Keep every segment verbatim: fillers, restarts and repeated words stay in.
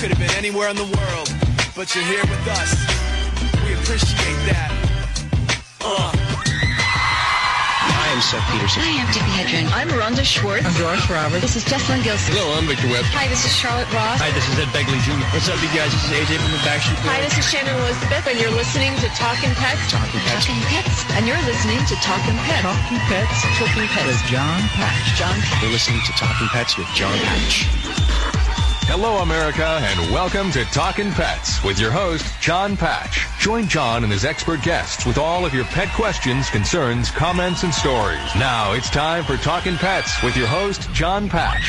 could have been anywhere in the world, but you're here with us. We appreciate that. Uh. I am Seth Peterson. Hi, I'm Tippi Hedren. I'm Rhonda Schwartz. I'm Josh Roberts. This is Jessalyn Gilson. Hello, I'm Victor Webb. Hi, this is Charlotte Ross. Hi, this is Ed Begley Junior What's up, you guys? This is A J from the Backstreet Boys. Hi, this is Shannon Elizabeth, and you're listening to Talkin' Pets. Talking Pets. Talking Pets. And you're listening to Talkin' Pets. Talking Pets. Talking Pets. With John Patch. John Patch. You're listening to Talking Pets with John Patch. Hello, America, and welcome to Talkin' Pets with your host, John Patch. Join John and his expert guests with all of your pet questions, concerns, comments, and stories. Now it's time for Talkin' Pets with your host, John Patch.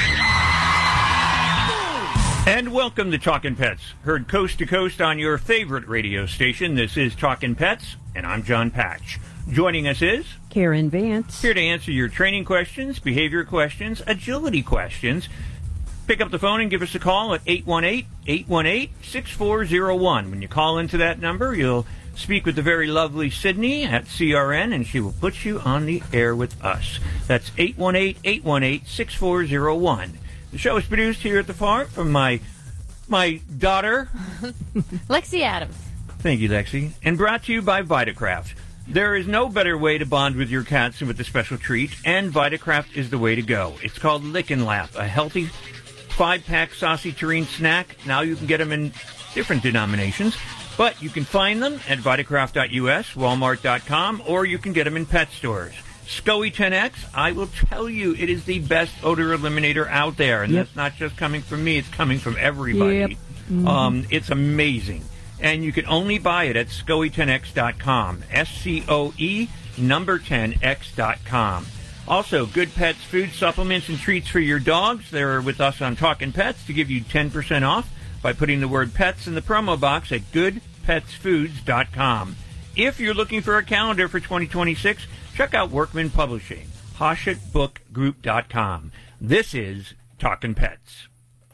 And welcome to Talkin' Pets, heard coast to coast on your favorite radio station. This is Talkin' Pets, and I'm John Patch. Joining us is Karen Vance, here to answer your training questions, behavior questions, agility questions. Pick up the phone and give us a call at eight one eight, eight one eight, six four zero one. When you call into that number, you'll speak with the very lovely Sydney at C R N, and she will put you on the air with us. That's eight one eight, eight one eight, six four zero one. The show is produced here at the farm from my my daughter, Lexi Adams. Thank you, Lexi. And brought to you by Vitacraft. There is no better way to bond with your cats than with a special treat, and Vitacraft is the way to go. It's called Lick and Lap, a healthy five-pack saucy terrine snack. Now you can get them in different denominations, but you can find them at Vitacraft dot U S, Walmart dot com, or you can get them in pet stores. SCOE ten X, I will tell you, it is the best odor eliminator out there, and yep. that's not just coming from me, it's coming from everybody. Yep. Mm-hmm. Um, it's amazing. And you can only buy it at SCOE ten X dot com, S C O E number ten X dot com. Also, Good Pets food supplements and treats for your dogs. They're with us on Talkin' Pets to give you ten percent off by putting the word pets in the promo box at good pets foods dot com. If you're looking for a calendar for twenty twenty-six, check out Workman Publishing, Hachette Book Group dot com. This is Talkin' Pets.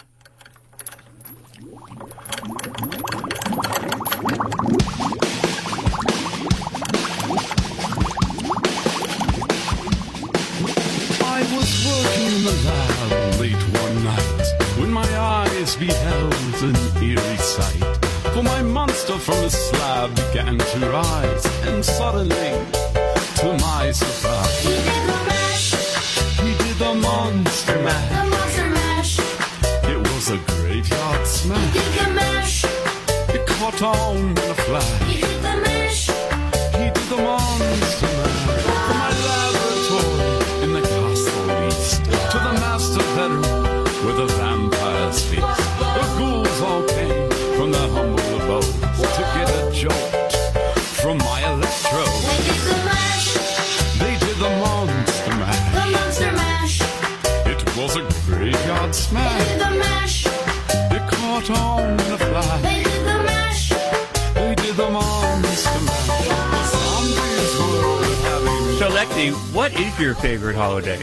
I was working in the lab late one night when my eyes beheld an eerie sight. For my monster from the slab began to rise, and suddenly, to my surprise, he did the mash. He did the monster mash. The monster mash. It was a graveyard smash. He did the mash. It caught on in a flash. He did the mash. He did the monster mash. From my laboratory in the castle east to the master bedroom where the vampires feast. The ghouls all came from their humble abode to get a jolt from my electrode. They did the mash. They did the monster mash. The monster mash. It was a graveyard smash. They did the mash. It caught on in a flash. They did the mash. They did the monster mash. The zombies were having. So, Lexi, what is your favorite holiday?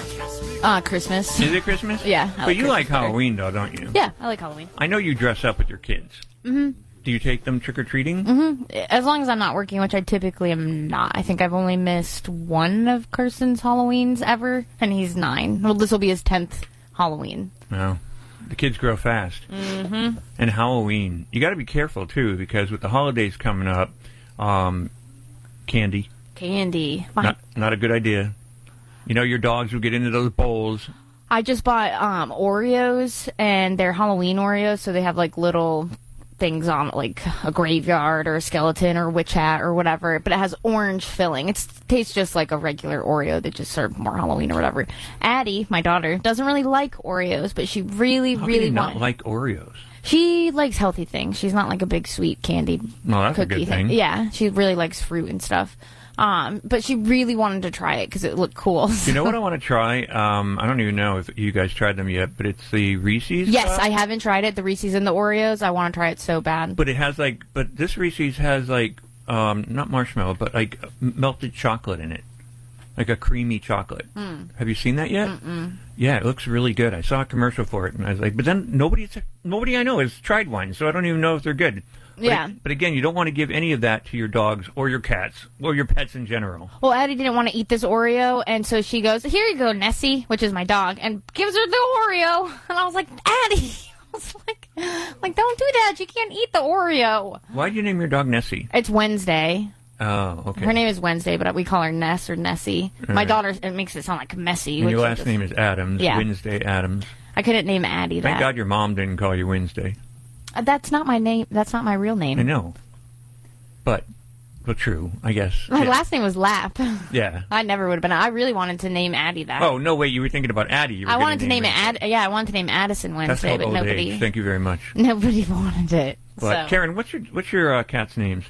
Uh, Christmas. Is it Christmas? Yeah. I But like you Christmas like better. Halloween, though, don't you? Yeah, I like Halloween. I know you dress up with your kids. Mm-hmm. Do you take them trick-or-treating? Mm-hmm. As long as I'm not working, which I typically am not. I think I've only missed one of Carson's Halloweens ever, and he's nine. Well, this will be his tenth Halloween. No. The kids grow fast. Mm-hmm. And Halloween, you got to be careful, too, because with the holidays coming up, um, candy. Candy. Fine. Not, not a good idea. You know, your dogs will get into those bowls. I just bought um, Oreos, and they're Halloween Oreos, so they have, like, little things on it, like a graveyard or a skeleton or a witch hat or whatever, but it has orange filling. It tastes just like a regular Oreo that just served more Halloween or whatever. Addie, my daughter, doesn't really like Oreos, but she really, How really can you not wanted... like Oreos? She likes healthy things. She's not like a big sweet candy No, that's a cookie good thing. Yeah, she really likes fruit and stuff. Um, but she really wanted to try it because it looked cool. You know what I want to try? Um, I don't even know if you guys tried them yet, but it's the Reese's. Yes, stuff. I haven't tried it. The Reese's and the Oreos. I want to try it so bad. But it has like, but this Reese's has like, um, not marshmallow, but like melted chocolate in it, like a creamy chocolate. Mm. Have you seen that yet? Mm-mm. Yeah, it looks really good. I saw a commercial for it, and I was like, but then nobody, nobody I know has tried one, so I don't even know if they're good. But Yeah. It, but again, you don't want to give any of that to your dogs or your cats or your pets in general. Well, Addie didn't want to eat this Oreo, and so she goes, "Here you go, Nessie," which is my dog, and gives her the Oreo. And I was like, "Addie," I was like, Like, don't do that. You can't eat the Oreo. Why'd you name your dog Nessie? It's Wednesday. Oh, okay. Her name is Wednesday, but we call her Ness or Nessie. All My right. daughter, it makes it sound like messy. And which your I last just- name is Adams. Yeah. Wednesday Adams. I couldn't name Addie Thank that. God your mom didn't call you Wednesday. Uh, That's not my name. That's not my real name. I know. But, well, true, I guess. My yeah. last name was Lap. Yeah. I never would have been. I really wanted to name Addie that. Oh, no, wait, you were thinking about Addie. You were I gonna wanted to name it Addie. Ad. Yeah, I wanted to name Addison That's Wednesday, called but old nobody. age. Thank you very much. Nobody wanted it. But, so. Karen, what's your what's your uh, cat's names?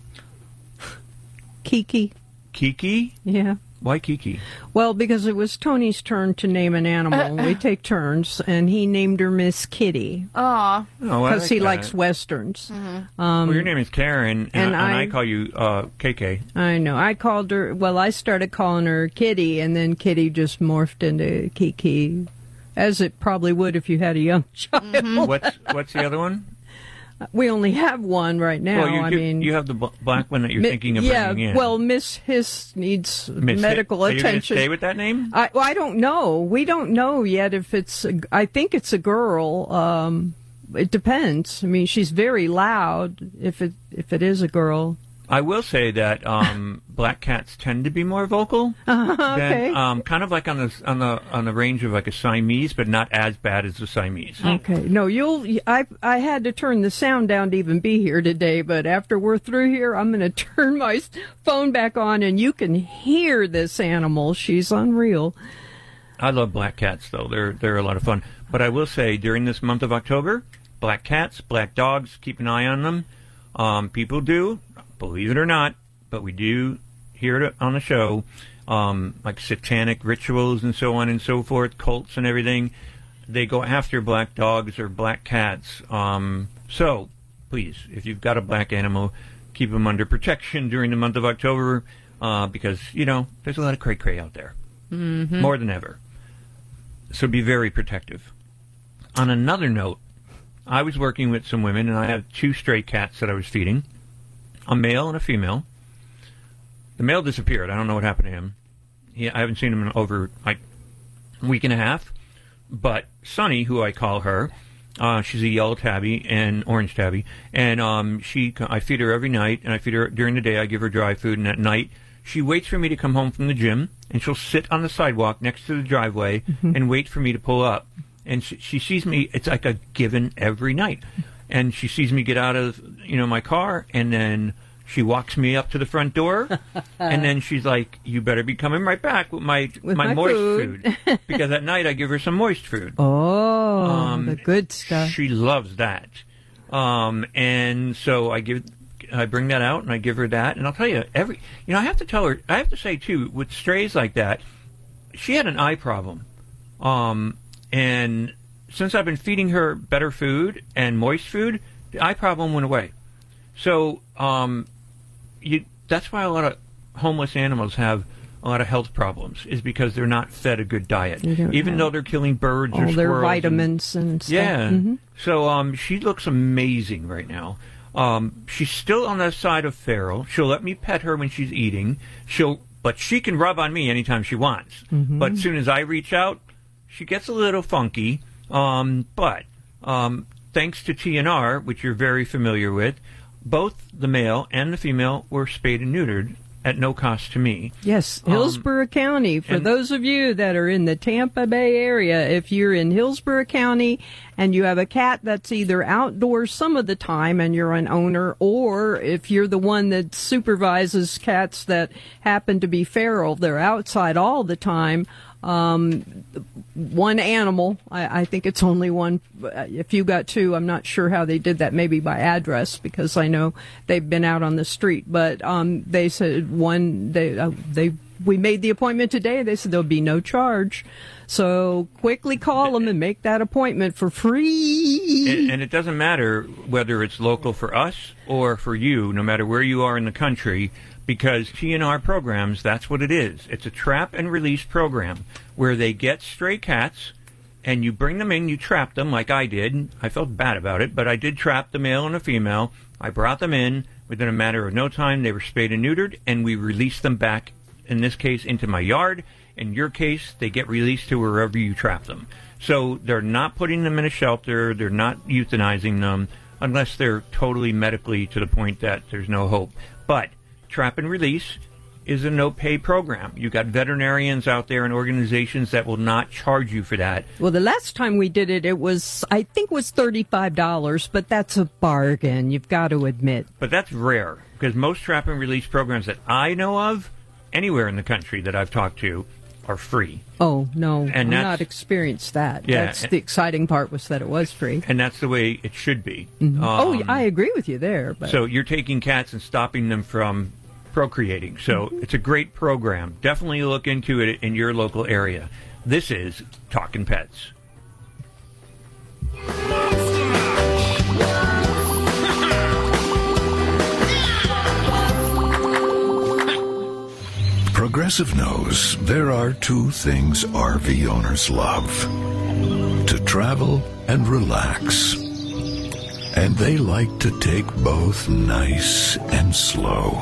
Kiki. Kiki? Yeah. Why Kiki? Well, because it was Tony's turn to name an animal. We take turns, and he named her Miss Kitty. Aw. Oh, I Because like he that. likes westerns. Mm-hmm. Um, Well, your name is Karen, and, and and I, I- call you uh, K K. I know. I called her, well, I started calling her Kitty, and then Kitty just morphed into Kiki, as it probably would if you had a young child. Mm-hmm. What's what's the other one? We only have one right now. well, you, I you, mean, you have the bl- black one that you're Mi- thinking of yeah, bringing in. well, Miss Hiss needs Miss medical Hi- Are you gonna attention. stay with that name? I, well, I don't know. We don't know yet if it's. A, I think it's a girl. Um, it depends. I mean, she's very loud. If it if it is a girl, I will say that um, black cats tend to be more vocal. uh, okay. Than, um, kind of like on the on the on the range of like a Siamese, but not as bad as the Siamese. Okay. No, you'll. I I had to turn the sound down to even be here today, but after we're through here, I'm going to turn my s- phone back on, and you can hear this animal. She's unreal. I love black cats, though. They're they're a lot of fun. But I will say, during this month of October, black cats, black dogs, keep an eye on them. Um, people do, believe it or not, but we do hear it on the show, um, like satanic rituals and so on and so forth, cults and everything. They go after black dogs or black cats. Um, so, please, if you've got a black animal, keep them under protection during the month of October, uh, because, you know, there's a lot of cray-cray out there. Mm-hmm. More than ever. So be very protective. On another note, I was working with some women, and I have two stray cats that I was feeding, a male and a female. The male disappeared. I don't know what happened to him. He, I haven't seen him in over like a week and a half. But Sunny, who I call her, uh, she's a yellow tabby and orange tabby, and um, she I feed her every night, and I feed her during the day. I give her dry food, and at night she waits for me to come home from the gym, and she'll sit on the sidewalk next to the driveway Mm-hmm. and wait for me to pull up. And she, she sees me. It's like a given every night. And she sees me get out of you know my car, and then she walks me up to the front door, and then she's like, "You better be coming right back with my With my, my moist food." food, because at night I give her some moist food." Oh, Um, the good stuff. She loves that. Um, and so I give, I bring that out and I give her that. And I'll tell you, every, you know, I have to tell her, I have to say too, with strays like that, she had an eye problem. Um, and since I've been feeding her better food and moist food, the eye problem went away. So, um, you, that's why a lot of homeless animals have a lot of health problems, is because they're not fed a good diet. You don't Even have though they're killing birds or all squirrels. their and- vitamins and, stuff. yeah. Mhm. So um, she looks amazing right now. Um, she's still on the side of feral. She'll let me pet her when she's eating. She'll, but she can rub on me anytime she wants. Mhm. But as soon as I reach out, she gets a little funky. Um, but um, thanks to T N R, which you're very familiar with, both the male and the female were spayed and neutered at no cost to me. Yes, Um, Hillsborough County. For and- those of you that are in the Tampa Bay area, if you're in Hillsborough County and you have a cat that's either outdoors some of the time and you're an owner, or if you're the one that supervises cats that happen to be feral, they're outside all the time. Um, one animal, I, I think it's only one. If you got two, I'm not sure how they did that, maybe by address, because I know they've been out on the street. But um, they said one, they, uh, they, we made the appointment today. They said there'll be no charge. So quickly call them and make that appointment for free. And, and it doesn't matter whether it's local for us or for you, no matter where you are in the country, because T N R programs, that's what it is. It's a trap and release program where they get stray cats and you bring them in, you trap them like I did. I felt bad about it, but I did trap the male and the female. I brought them in. Within a matter of no time, they were spayed and neutered, and we released them back, in this case, into my yard. In your case, they get released to wherever you trap them. So they're not putting them in a shelter. They're not euthanizing them unless they're totally medically to the point that there's no hope. But trap and release is a no-pay program. You've got veterinarians out there and organizations that will not charge you for that. Well, the last time we did it, it was, I think, was thirty-five dollars, but that's a bargain, you've got to admit. But that's rare, because most trap and release programs that I know of, anywhere in the country that I've talked to, are free. Oh, no, And I'm that's- not experienced that. Yeah, That's and- the exciting part, was that it was free. And that's the way it should be. Mhm. oh, Um, I agree with you there. But So you're taking cats and stopping them from procreating. So Mm-hmm. it's a great program. Definitely look into it in your local area. This is Talking Pets. Progressive knows there are two things R V owners love: to travel and relax. And they like to take both nice and slow.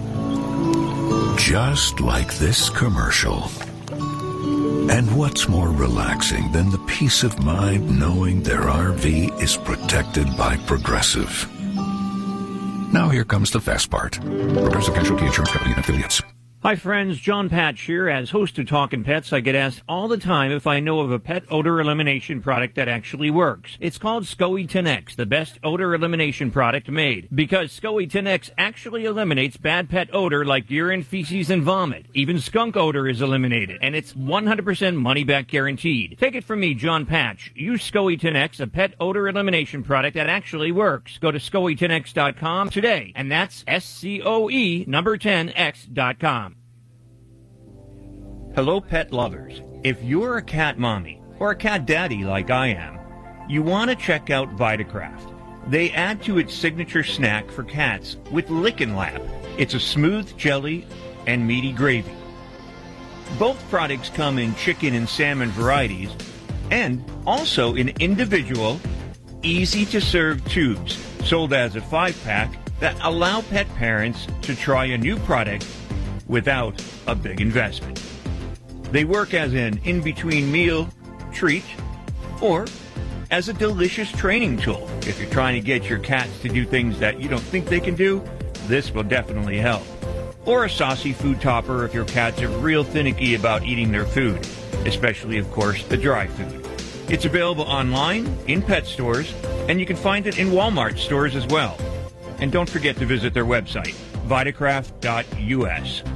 Just like this commercial. And what's more relaxing than the peace of mind knowing their R V is protected by Progressive? Now here comes the fast part. Progressive Casualty Insurance Company and Affiliates. Hi, friends. John Patch here. As host of Talkin' Pets, I get asked all the time if I know of a pet odor elimination product that actually works. It's called SCOE ten X, the best odor elimination product made. Because SCOE ten X actually eliminates bad pet odor like urine, feces, and vomit. Even skunk odor is eliminated, and it's one hundred percent money-back guaranteed. Take it from me, John Patch. Use SCOE ten X, a pet odor elimination product that actually works. Go to scoe ten x dot com today, and that's S C O E number ten X dot com. Hello, pet lovers. If you're a cat mommy or a cat daddy like I am, you want to check out Vitacraft. They add to its signature snack for cats with Lickin' Lap. It's a smooth jelly and meaty gravy. Both products come in chicken and salmon varieties and also in individual, easy-to-serve tubes sold as a five-pack that allow pet parents to try a new product without a big investment. They work as an in-between meal treat or as a delicious training tool. If you're trying to get your cats to do things that you don't think they can do, this will definitely help. Or a saucy food topper if your cats are real finicky about eating their food, especially, of course, the dry food. It's available online, in pet stores, and you can find it in Walmart stores as well. And don't forget to visit their website, vitacraft dot U S.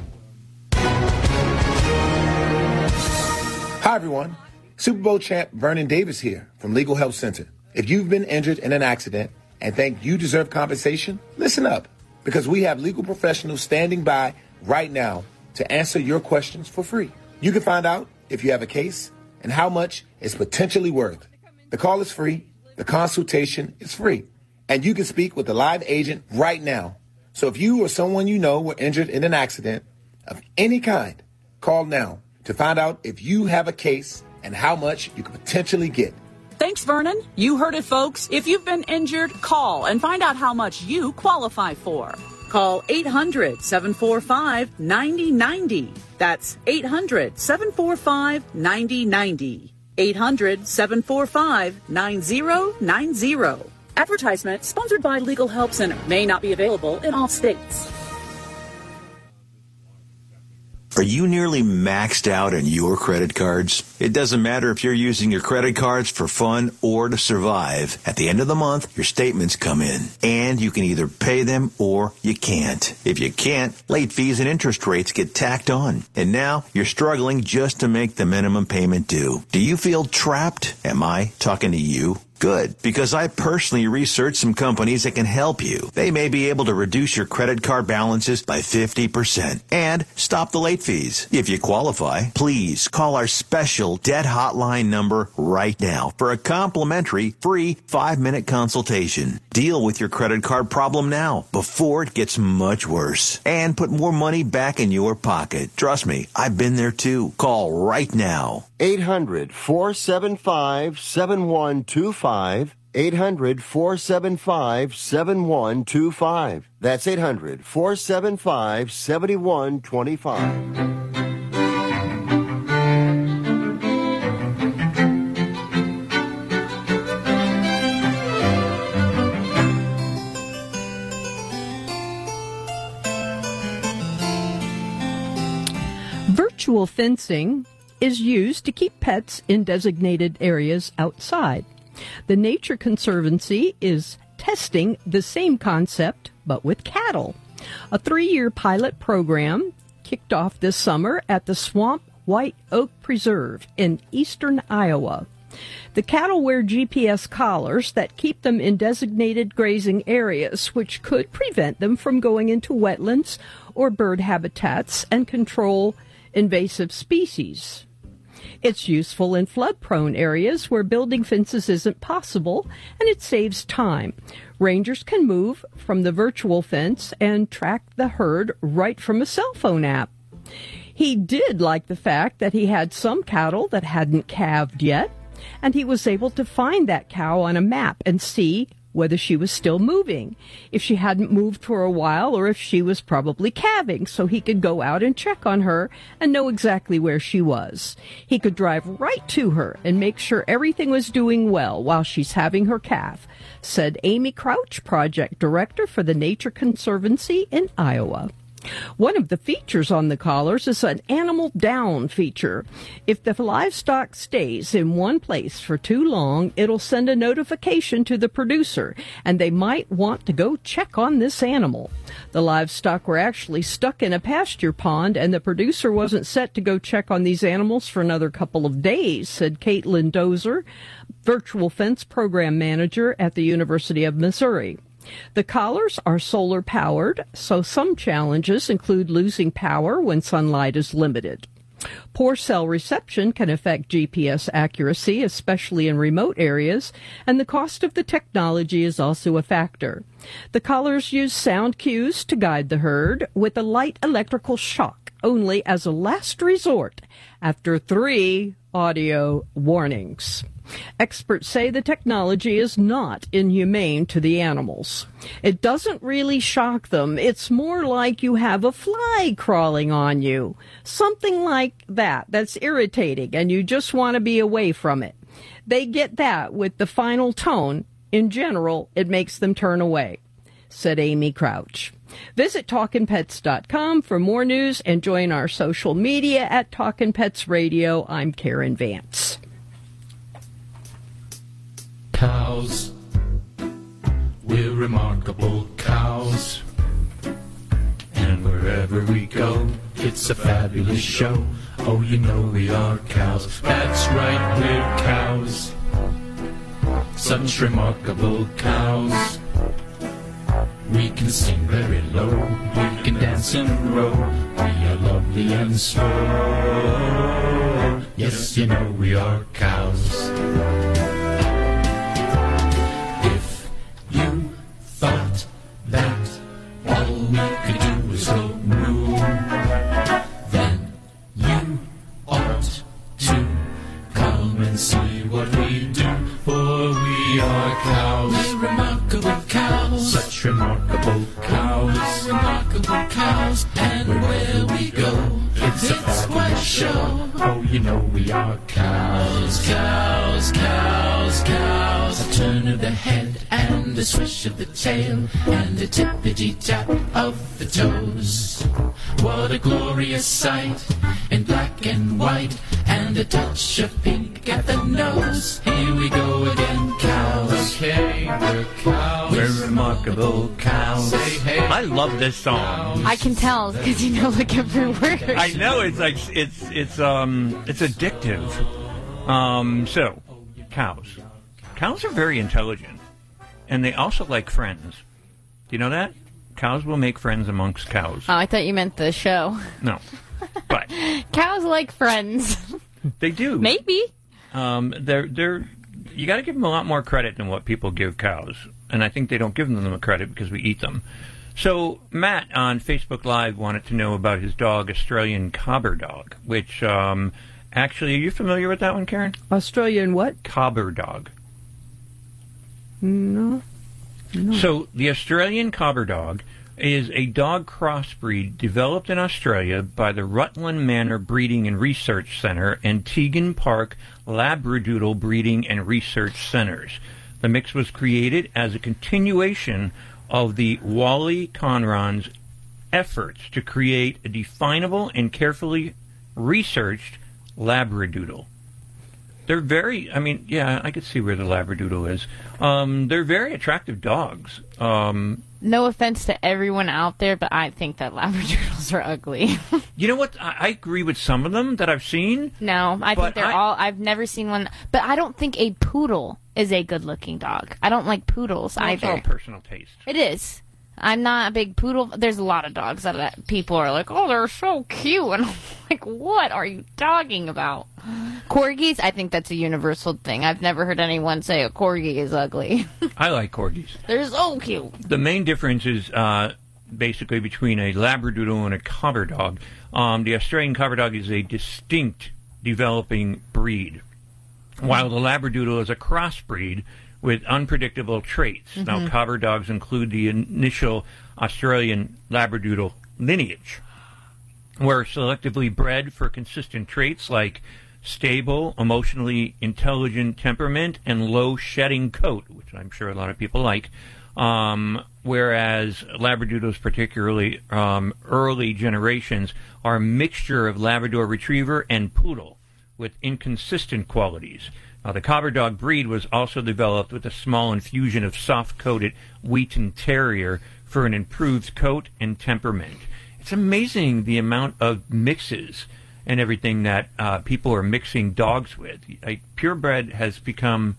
Hi, everyone. Super Bowl champ Vernon Davis here from Legal Help Center. If you've been injured in an accident and think you deserve compensation, listen up, because we have legal professionals standing by right now to answer your questions for free. You can find out if you have a case and how much it's potentially worth. The call is free. The consultation is free. And you can speak with a live agent right now. So if you or someone you know were injured in an accident of any kind, call now to find out if you have a case and how much you could potentially get. Thanks, Vernon. You heard it, folks. If you've been injured, call and find out how much you qualify for. Call eight hundred, seven four five, nine zero nine zero. That's eight hundred, seven four five, nine zero nine zero. eight hundred, seven four five, nine zero nine zero. Advertisement sponsored by Legal Help Center. May not be available in all states. Are you nearly maxed out on your credit cards? It doesn't matter if you're using your credit cards for fun or to survive. At the end of the month, your statements come in, and you can either pay them or you can't. If you can't, late fees and interest rates get tacked on. And now you're struggling just to make the minimum payment due. Do you feel trapped? Am I talking to you? Good, because I personally researched some companies that can help you. They may be able to reduce your credit card balances by fifty percent and stop the late fees. If you qualify, please call our special debt hotline number right now for a complimentary free five-minute consultation. Deal with your credit card problem now before it gets much worse and put more money back in your pocket. Trust me, I've been there too. Call right now. eight hundred, four seven five, seven one two five. eight hundred, four seven five, seven one two five. That's eight hundred, four seven five, seven one two five. Virtual fencing is used to keep pets in designated areas outside. The Nature Conservancy is testing the same concept, but with cattle. A three-year pilot program kicked off this summer at the Swamp White Oak Preserve in eastern Iowa. The cattle wear G P S collars that keep them in designated grazing areas, which could prevent them from going into wetlands or bird habitats and control invasive species. It's useful in flood-prone areas where building fences isn't possible, and it saves time. Rangers can move from the virtual fence and track the herd right from a cell phone app. He did like the fact that he had some cattle that hadn't calved yet, and he was able to find that cow on a map and see whether she was still moving, if she hadn't moved for a while, or if she was probably calving, so he could go out and check on her and know exactly where she was. He could drive right to her and make sure everything was doing well while she's having her calf, said Amy Crouch, project director for the Nature Conservancy in Iowa. One of the features on the collars is an animal down feature. If the livestock stays in one place for too long, it'll send a notification to the producer, and they might want to go check on this animal. The livestock were actually stuck in a pasture pond, and the producer wasn't set to go check on these animals for another couple of days, said Caitlin Dozer, virtual fence program manager at the University of Missouri. The collars are solar powered, so some challenges include losing power when sunlight is limited. Poor cell reception can affect G P S accuracy, especially in remote areas, and the cost of the technology is also a factor. The collars use sound cues to guide the herd, with a light electrical shock only as a last resort after three audio warnings. Experts say the technology is not inhumane to the animals. It doesn't really shock them. It's more like you have a fly crawling on you. Something like that that's irritating, and you just want to be away from it. They get that with the final tone. In general, it makes them turn away, said Amy Crouch. Visit talkin pets dot com for more news and join our social media at Talkin' Pets Radio. I'm Karen Vance. Cows, we're remarkable cows, and wherever we go, it's a fabulous show. Oh, you know we are cows. That's right, we're cows. Such remarkable cows. We can sing very low, we can dance in a row. We are lovely and slow. Yes, you know we are cows. If you thought that all we could do was go moo, then you ought to come and see what we do, for we are cows. We're remarkable cows. Such remarkable cows. Remarkable cows. And where we go, it's a fabulous show. Oh, you know we are cows. Cows, cows, cows. A turn of the head and a swish of the tail and a tippity-tap of the toes. What a glorious sight in black and white, and a touch of pink at the nose. Here we go again, cows. Okay, we're cows. We're remarkable cows. Say hey. I love this song. I can tell because you know like every word. I know it's like it's it's um it's addictive. Um, so cows, cows are very intelligent, and they also like friends. Do you know that? Cows will make friends amongst cows. Oh, I thought you meant the show. No, but cows like friends. They do. Maybe. Um, they're they're. You got to give them a lot more credit than what people give cows, and I think they don't give them the credit because we eat them. So Matt on Facebook Live wanted to know about his dog, Australian Cobber Dog, which um, actually, are you familiar with that one, Karen? Australian what? Cobber Dog. No. no. So the Australian Cobber Dog is a dog crossbreed developed in Australia by the Rutland Manor Breeding and Research Center and Teagan Park Labradoodle Breeding and Research Centers. The mix was created as a continuation of the Wally Conron's efforts to create a definable and carefully researched Labradoodle. They're very, I mean, yeah, I could see where the Labradoodle is. Um, they're very attractive dogs. Um, no offense to everyone out there, but I think that Labradoodles are ugly. You know what? I, I agree with some of them that I've seen. No, I but think they're I, all, I've never seen one, but I don't think a poodle is a good-looking dog. I don't like poodles well, either. It's all personal taste. It is. I'm not a big poodle. There's a lot of dogs that, that people are like, oh, they're so cute. And I'm like, what are you talking about? Corgis, I think that's a universal thing. I've never heard anyone say a corgi is ugly. I like corgis. They're so cute. The main difference is uh, basically between a Labradoodle and a cover dog. Um, the Australian cover dog is a distinct developing breed, while the Labradoodle is a crossbreed with unpredictable traits. Mm-hmm. Now, cover dogs include the initial Australian Labradoodle lineage, were selectively bred for consistent traits like stable, emotionally intelligent temperament and low shedding coat, which I'm sure a lot of people like, um, whereas Labradoodles, particularly um, early generations, are a mixture of Labrador Retriever and Poodle with inconsistent qualities. Uh, the cover dog breed was also developed with a small infusion of soft-coated Wheaton Terrier for an improved coat and temperament. It's amazing the amount of mixes and everything that uh, people are mixing dogs with. Like, purebred has become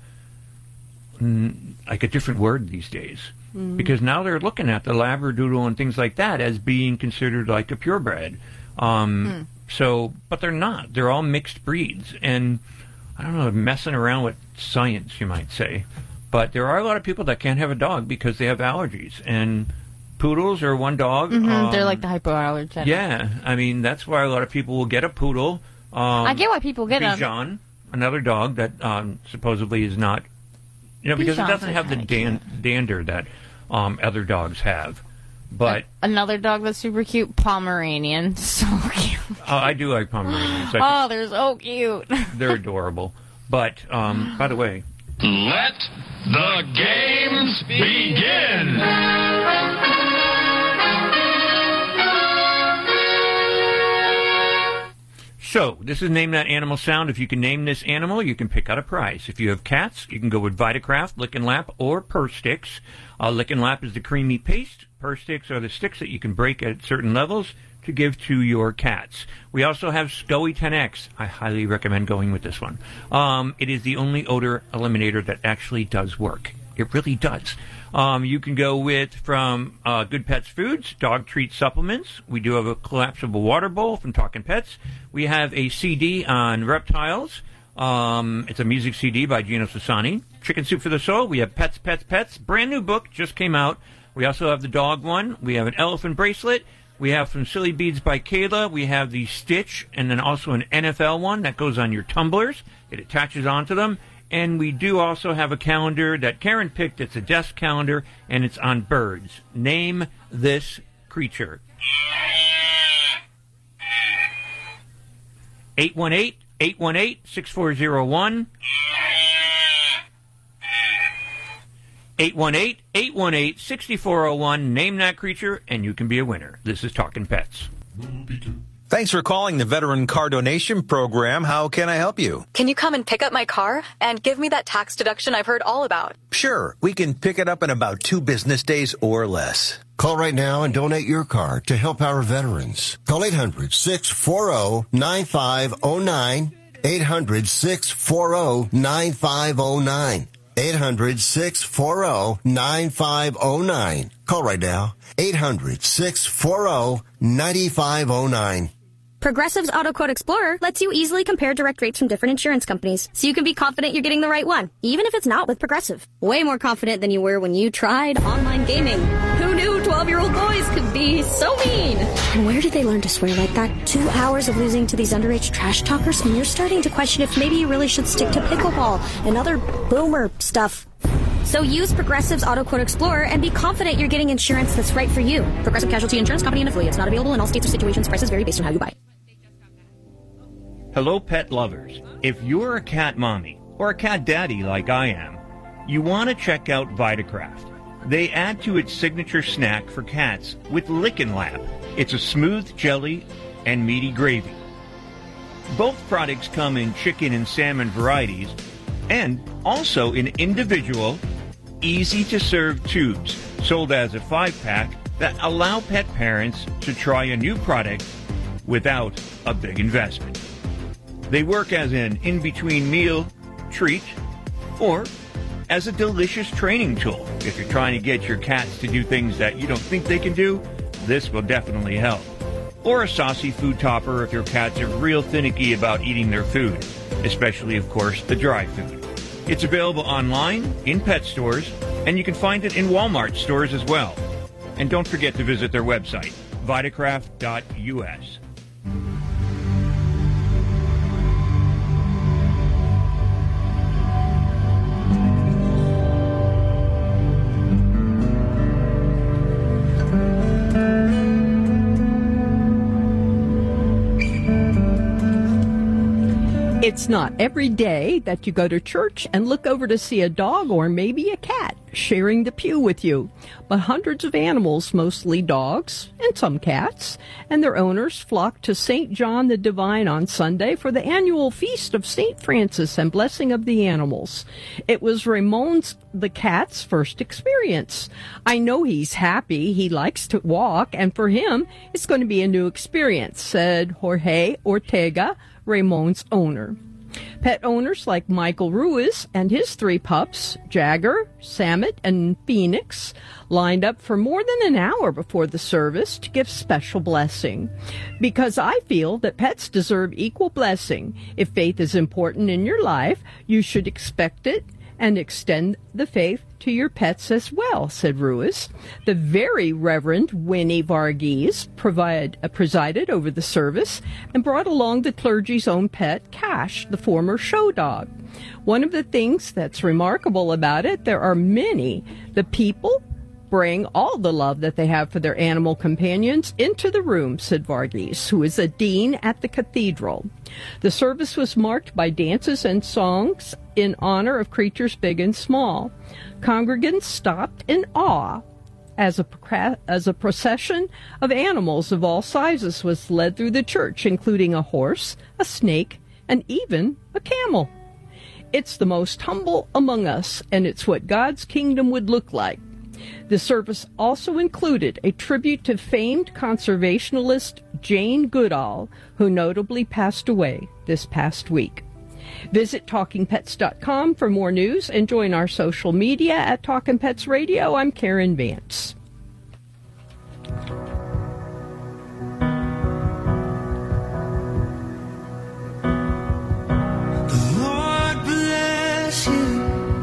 mm, like a different word these days. Mm-hmm. Because now they're looking at the Labradoodle and things like that as being considered like a purebred. Um, mm. So, but they're not. They're all mixed breeds. And I don't know, messing around with science, you might say. But there are a lot of people that can't have a dog because they have allergies. And poodles are one dog. Mm-hmm, um, they're like the hypoallergenic. Yeah, I mean, that's why a lot of people will get a poodle. Um, I get why people get them. Bichon, another dog that um, supposedly is not, you know, because Bichons it doesn't have the dan- dander that um, other dogs have. But another dog that's super cute, Pomeranian. So cute. uh, I do like Pomeranians. Oh, they're so cute. They're adorable. But, um, by the way... Let the games begin! So, this is Name That Animal Sound. If you can name this animal, you can pick out a prize. If you have cats, you can go with Vitacraft, Lick and Lap, or Purr Sticks. Uh, Lick and Lap is the creamy paste. Purr Sticks are the sticks that you can break at certain levels to give to your cats. We also have SCOE ten X. I highly recommend going with this one. Um, it is the only odor eliminator that actually does work. It really does. Um, you can go with, from uh, Good Pets Foods, dog treat supplements. We do have a collapsible water bowl from Talkin' Pets. We have a C D on reptiles. Um, it's a music C D by Gino Sassani. Chicken Soup for the Soul. We have Pets, Pets, Pets. Brand new book, just came out. We also have the dog one. We have an elephant bracelet. We have some Silly Beads by Kayla. We have the Stitch, and then also an N F L one that goes on your tumblers. It attaches onto them. And we do also have a calendar that Karen picked. It's a desk calendar, and it's on birds. Name this creature. eight one eight, eight one eight, six four zero one. eight one eight, eight one eight, six four zero one. Name that creature, and you can be a winner. This is Talkin' Pets. Thanks for calling the Veteran Car Donation Program. How can I help you? Can you come and pick up my car and give me that tax deduction I've heard all about? Sure. We can pick it up in about two business days or less. Call right now and donate your car to help our veterans. Call eight hundred, six four zero, nine five zero nine. eight hundred, six four zero, nine five zero nine. eight hundred, six four zero, nine five zero nine. Call right now. eight hundred, six four zero, nine five zero nine. Progressive's Auto Quote Explorer lets you easily compare direct rates from different insurance companies, so you can be confident you're getting the right one, even if it's not with Progressive. Way more confident than you were when you tried online gaming. Who knew twelve-year-old boys could be so mean? And where did they learn to swear like that? Two hours of losing to these underage trash talkers, and you're starting to question if maybe you really should stick to pickleball and other boomer stuff. So use Progressive's Auto Quote Explorer and be confident you're getting insurance that's right for you. Progressive Casualty Insurance Company and affiliates. Not available in all states or situations. Prices vary based on how you buy. Hello, pet lovers. If you're a cat mommy or a cat daddy like I am, you want to check out Vitacraft. They add to its signature snack for cats with Lick and Lap. It's a smooth jelly and meaty gravy. Both products come in chicken and salmon varieties and also in individual, easy-to-serve tubes sold as a five-pack that allow pet parents to try a new product without a big investment. They work as an in-between meal treat or as a delicious training tool. If you're trying to get your cats to do things that you don't think they can do, this will definitely help. Or a saucy food topper if your cats are real finicky about eating their food, especially, of course, the dry food. It's available online, in pet stores, and you can find it in Walmart stores as well. And don't forget to visit their website, Vitacraft dot U S. It's not every day that you go to church and look over to see a dog or maybe a cat sharing the pew with you. But hundreds of animals, mostly dogs and some cats, and their owners flock to Saint John the Divine on Sunday for the annual feast of Saint Francis and Blessing of the Animals. It was Ramon's the cat's first experience. I know he's happy. He likes to walk, and for him, it's going to be a new experience, said Jorge Ortega, Ramon's owner. Pet owners like Michael Ruiz and his three pups, Jagger, Samet, and Phoenix, lined up for more than an hour before the service to give special blessing. Because I feel that pets deserve equal blessing. If faith is important in your life, you should expect it and extend the faith to your pets as well, said Ruiz. The very Reverend Winnie Varghese provide, uh, presided over the service and brought along the clergy's own pet, Cash, the former show dog. One of the things that's remarkable about it, there are many. The people bring all the love that they have for their animal companions into the room, said Varghese, who is a dean at the cathedral. The service was marked by dances and songs in honor of creatures big and small. Congregants stopped in awe as a, as a procession of animals of all sizes was led through the church, including a horse, a snake, and even a camel. It's the most humble among us, and it's what God's kingdom would look like. The service also included a tribute to famed conservationist Jane Goodall, who notably passed away this past week. Visit talking pets dot com for more news and join our social media at Talkin' Pets Radio. I'm Karen Vance. The Lord bless you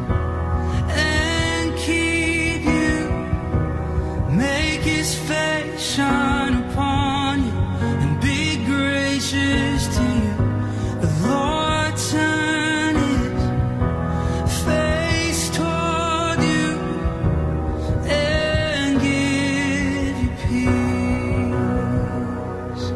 and keep you. Make his face shine upon you and be gracious to you. The Lord turn his face toward you and give you peace.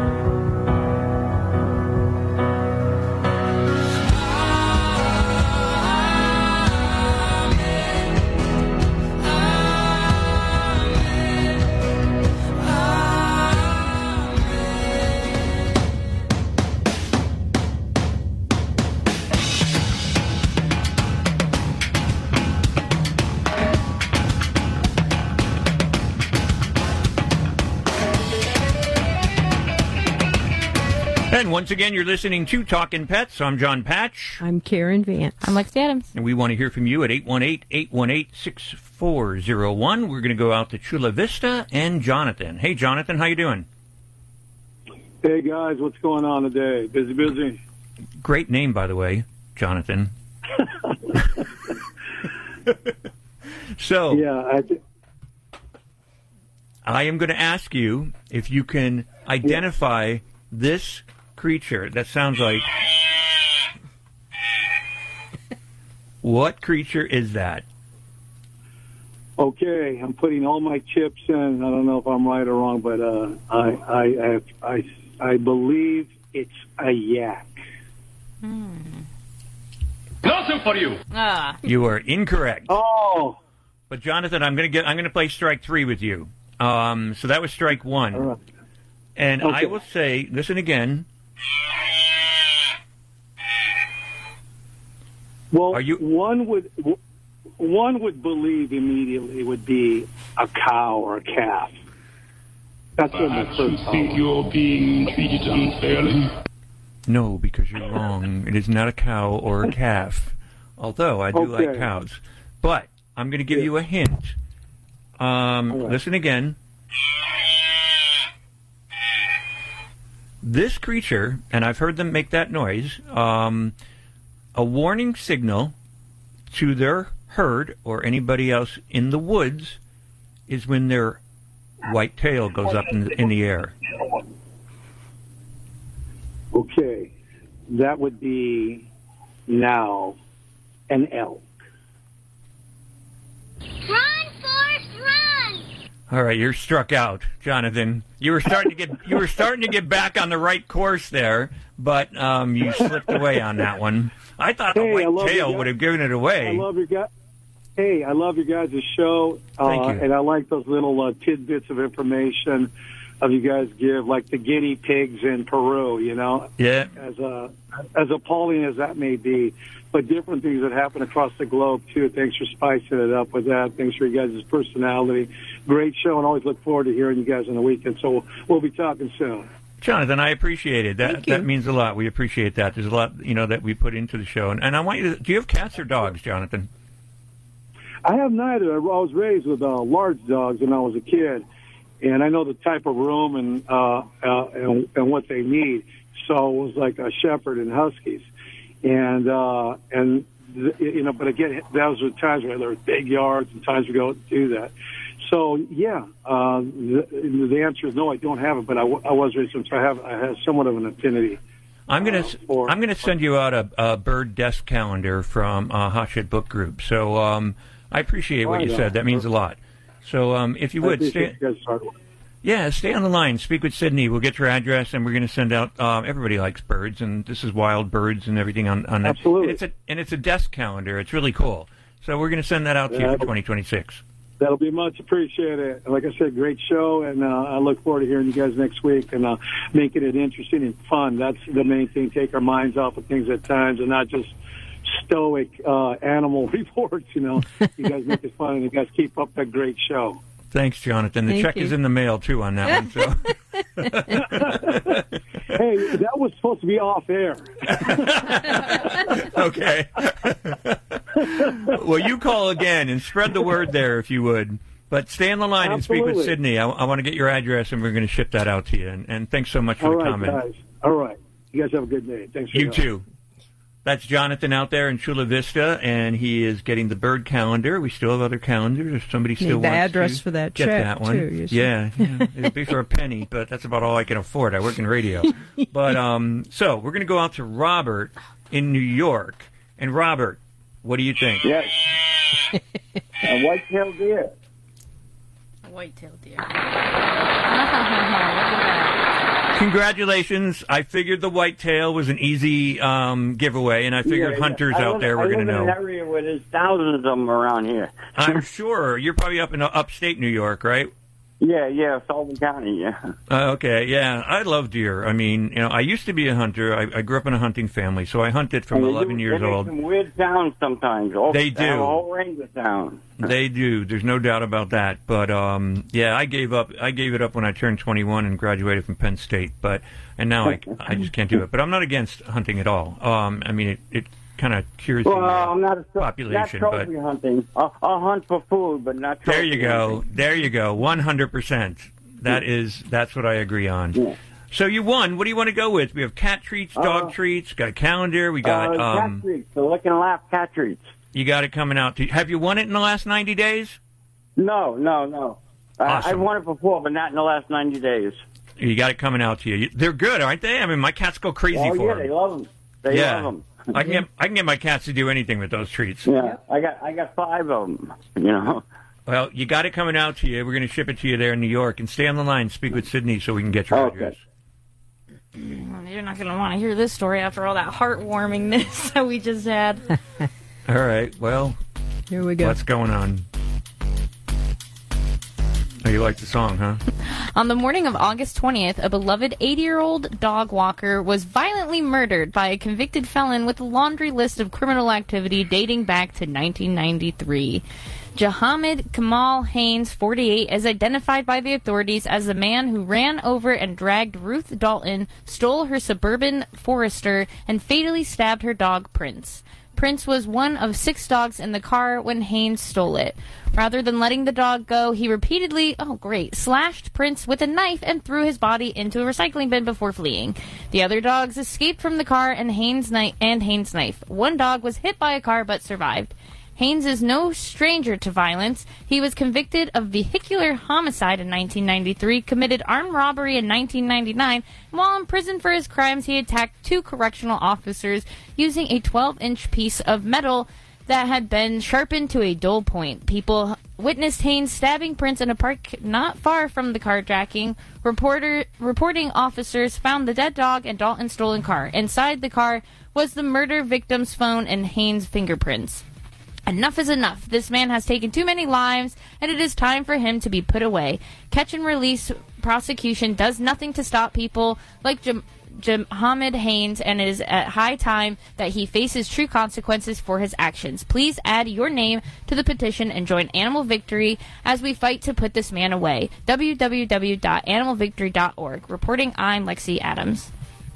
And once again, you're listening to Talkin' Pets. I'm John Patch. I'm Karen Vance. I'm Lexi Adams. And we want to hear from you at eight one eight, eight one eight, six four zero one. We're going to go out to Chula Vista and Jonathan. Hey, Jonathan, how you doing? Hey, guys, what's going on today? Busy, busy? Great name, by the way, Jonathan. So, yeah, I, th- I am going to ask you if you can identify yeah. this creature that sounds like... What creature is that? Okay, I'm putting all my chips in. I don't know if I'm right or wrong, but uh, I, I, I, I, I believe it's a yak. Hmm. Nothing for you. Ah. You are incorrect. Oh. But Jonathan, I'm going to get. I'm going to play strike three with you. Um, so that was strike one. All right. And Okay. I will say, listen again. Well, Are you- one would one would believe immediately would be a cow or a calf. That's what my Perhaps you first think thought. you're being treated unfairly. No, because you're wrong. It is not a cow or a calf. Although I do Okay. like cows. But I'm going to give Yeah. you a hint. Um, All right. Listen again. This creature, and I've heard them make that noise, um, a warning signal to their herd or anybody else in the woods is when their white tail goes up in the, in the air. Okay, that would be now an elk. Run, Forrest, run! All right, you're struck out, Jonathan. You were starting to get you were starting to get back on the right course there, but um, you slipped away on that one. I thought the Hey, I white love tail you guys. would have given it I away. love your guy. Hey, I love your guys' show, uh, Thank you. and I like those little uh, tidbits of information of you guys give, like the guinea pigs in Peru. You know, Yeah. as uh, as appalling as that may be, but different things that happen across the globe too. Thanks for spicing it up with that. Thanks for you guys' personality. Great show, and always look forward to hearing you guys on the weekend. So we'll, we'll be talking soon. Jonathan, I appreciate it. That Thank you. that means a lot. We appreciate that. There's a lot, you know, that we put into the show. And, and I want you to. Do you have cats or dogs, Jonathan? I have neither. I was raised with uh, large dogs when I was a kid, and I know the type of room and uh, uh, and, and what they need. So it was like a shepherd and huskies, and uh, and th- you know. But again, those were times where there were big yards and times we go do that. So yeah, uh, the, the answer is no. I don't have it, but I, w- I was raised, so I have I have somewhat of an affinity. I'm gonna I'm gonna send you out a, a bird desk calendar from uh, Hot Shit Book Group. So um, I appreciate what you said. That means a lot. So um, if you I would appreciate stay, you guys' hard work. yeah, stay on the line. Speak with Sydney. We'll get your address, and we're going to send out. Um, everybody likes birds, and this is wild birds and everything on on that. Absolutely. And it's a and it's a desk calendar. It's really cool. So we're going to send that out to Yeah. you for twenty twenty-six. That'll be much appreciated. Like I said, great show, and uh, I look forward to hearing you guys next week and uh, making it interesting and fun. That's the main thing. Take our minds off of things at times and not just stoic uh, animal reports. You know, you guys make it fun, and you guys keep up that great show. Thanks, Jonathan. The Thank check you. is in the mail too on that one. So. Hey, that was supposed to be off air. Okay. Well, you call again and spread the word there if you would. But stay on the line and speak with Absolutely. Sydney. I, I want to get your address, and we're going to ship that out to you. And, and thanks so much for All the right, comment. guys. All right. You guys have a good day. Thanks for You your too. That's Jonathan out there in Chula Vista, and he is getting the bird calendar. We still have other calendars if somebody Need still the wants address to for that get check, that one. too, you see. Yeah, yeah. It'd be for a penny, but that's about all I can afford. I work in radio. But um, so we're going to go out to Robert in New York. And Robert, what do you think? Yes. A white-tailed deer. White-tailed deer. Congratulations. I figured the whitetail was an easy um, giveaway, and I figured Yeah, hunters I out live- there were I going to live know. in an area where there's thousands of them around here. I'm sure. You're probably up in upstate New York, right? Yeah, yeah, Sullivan County, yeah. Uh, okay, yeah. I love deer. I mean, you know, I used to be a hunter. I, I grew up in a hunting family, so I hunted from And they eleven do- years they make old. some weird sounds sometimes. All, They they have do. a whole range of sounds. They do. There's no doubt about that. But um, yeah, I gave up. I gave it up when I turned twenty-one and graduated from Penn State. But and now I, I just can't do it. But I'm not against hunting at all. Um, I mean, it, it kind of cures Well, the uh, I'm not a population. not But trophy hunting. I'll, I'll hunt for food, but not trophy there you go. hunting. There you go. one hundred percent. That is. That's what I agree on. So you won. What do you want to go with? We have cat treats, dog Uh, treats. Got a calendar. We got. uh, um, cat treats, the lick and laugh cat treats. You got it coming out. To, have you won it in the last ninety days? No, no, no. I, Awesome. I've won it before, but not in the last ninety days. You got it coming out to you. You- They're good, aren't they? I mean, my cats go crazy Oh, for yeah, them. they love them. They yeah. love them. I can get I can get my cats to do anything with those treats. Yeah, I got I got five of them. You know. Well, you got it coming out to you. We're going to ship it to you there in New York. And stay on the line. Speak with Sydney so we can get your address. You're not going to want to hear this story after all that heartwarmingness that we just had. All right. Well, here we go. What's going on? Oh, you like the song, huh? On the morning of August twentieth, a beloved eighty-year-old dog walker was violently murdered by a convicted felon with a laundry list of criminal activity dating back to nineteen ninety-three. Jahamid Kamal Haynes, forty-eight, is identified by the authorities as the man who ran over and dragged Ruth Dalton, stole her suburban Forester, and fatally stabbed her dog, Prince. Prince was one of six dogs in the car when Haynes stole it. Rather than letting the dog go, he repeatedly, oh great, slashed Prince with a knife and threw his body into a recycling bin before fleeing. The other dogs escaped from the car and Haynes' knife. And Haynes' knife. One dog was hit by a car but survived. Haynes is no stranger to violence. He was convicted of vehicular homicide in nineteen ninety-three, committed armed robbery in nineteen ninety-nine, and while in prison for his crimes, he attacked two correctional officers using a twelve-inch piece of metal that had been sharpened to a dull point. People witnessed Haynes stabbing Prince in a park not far from the carjacking. Reporter, reporting officers found the dead dog and Dalton's stolen car. Inside the car was the murder victim's phone and Haynes' fingerprints. Enough is enough. This man has taken too many lives, and it is time for him to be put away. Catch and release prosecution does nothing to stop people like Jam- Jahamid Haynes, and it is at high time that he faces true consequences for his actions. Please add your name to the petition and join Animal Victory as we fight to put this man away. w w w dot animal victory dot org. Reporting, I'm Lexi Adams.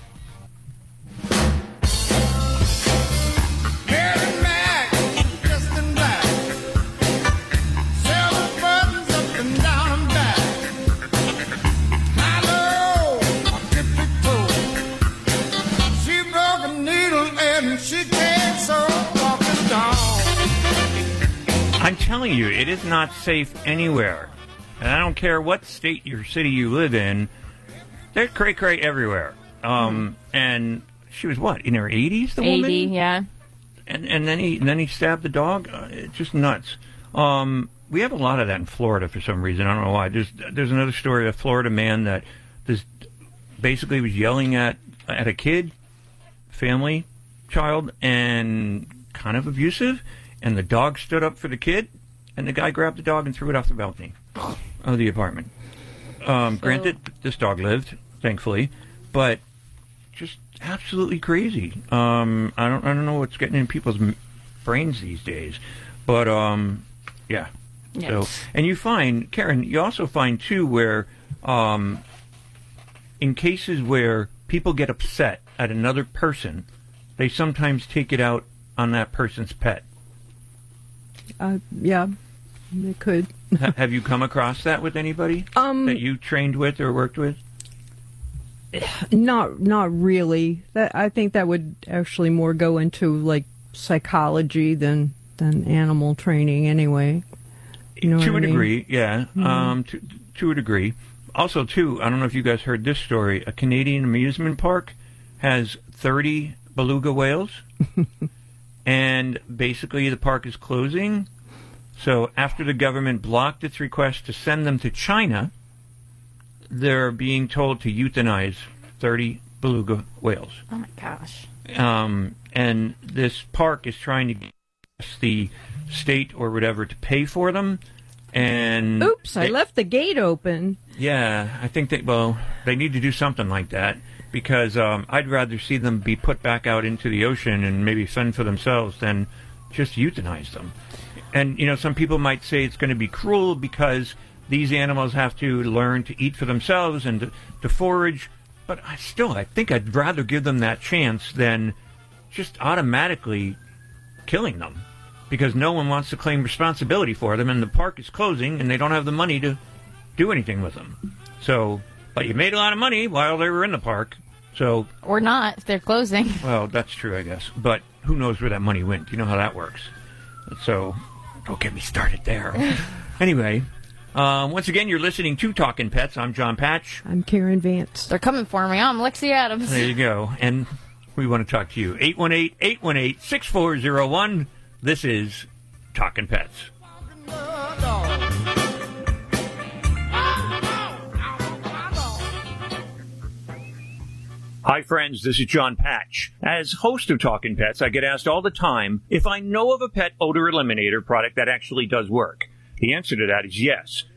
I'm telling you, it is not safe anywhere. And I don't care what state or city you live in, there's cray-cray everywhere. Um, mm. And she was, what, in her eighties, the woman? eighty, yeah. And and then he and then he stabbed the dog? Uh, it's just nuts. Um, we have a lot of that in Florida for some reason. I don't know why. There's there's another story of a Florida man that this basically was yelling at at a kid, family, child, and kind of abusive. And the dog stood up for the kid, and the guy grabbed the dog and threw it off the balcony of the apartment. Um, so, granted, this dog lived, thankfully, but just absolutely crazy. Um, I don't, I don't know what's getting in people's m- brains these days, but um, yeah. Yes. So, and you find, Karen, you also find too where, um, in cases where people get upset at another person, they sometimes take it out on that person's pet. Uh, yeah, it could. ha- have you come across that with anybody um, that you trained with or worked with? Not, not really. That I think that would actually more go into like psychology than than animal training, anyway. You know to what a I mean? degree, yeah. Mm-hmm. Um, to to a degree. Also, too, I don't know if you guys heard this story. A Canadian amusement park has thirty beluga whales. And basically the park is closing. So after the government blocked its request to send them to China, they're being told to euthanize thirty beluga whales. Oh, my gosh. Um, and this park is trying to get the state or whatever to pay for them. And Oops, they, I left the gate open. Yeah, I think they, well, they need to do something like that. Because um, I'd rather see them be put back out into the ocean and maybe fend for themselves than just euthanize them. And, you know, some people might say it's going to be cruel because these animals have to learn to eat for themselves and to, to forage. But I still, I think I'd rather give them that chance than just automatically killing them. Because no one wants to claim responsibility for them, and the park is closing, and they don't have the money to do anything with them. So... But you made a lot of money while they were in the park, so... Or not, if they're closing. Well, that's true, I guess. But who knows where that money went? You know how that works. So, don't get me started there. Anyway, um, once again, you're listening to Talkin' Pets. I'm John Patch. I'm Karen Vance. They're coming for me. I'm Lexi Adams. There you go. And we want to talk to you. eight one eight, eight one eight, six four zero one. This is Talkin' Pets. Hi, friends. This is John Patch. As host of Talkin' Pets, I get asked all the time if I know of a pet odor eliminator product that actually does work. The answer to that is yes.